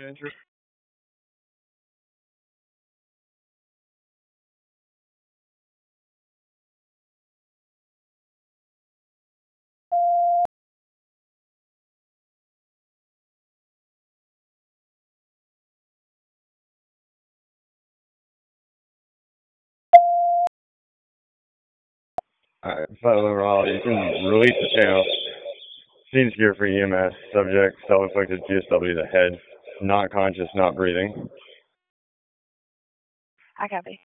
Andrew. Alright, Flight Level All, you can release the channel. Scene secure for EMS. Subject, self-inflicted PSW to the head. Not conscious, not breathing. I copy.